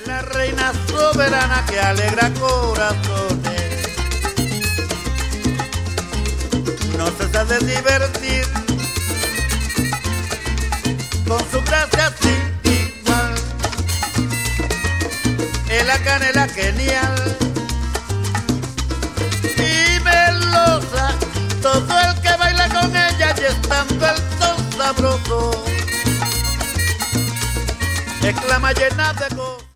Es la reina soberana que alegra corazones. No cesa de divertir con su gracia sin igual. Es la canela genial y melosa. Todo el que baila con ella y estando el son sabroso exclama llena de gozo.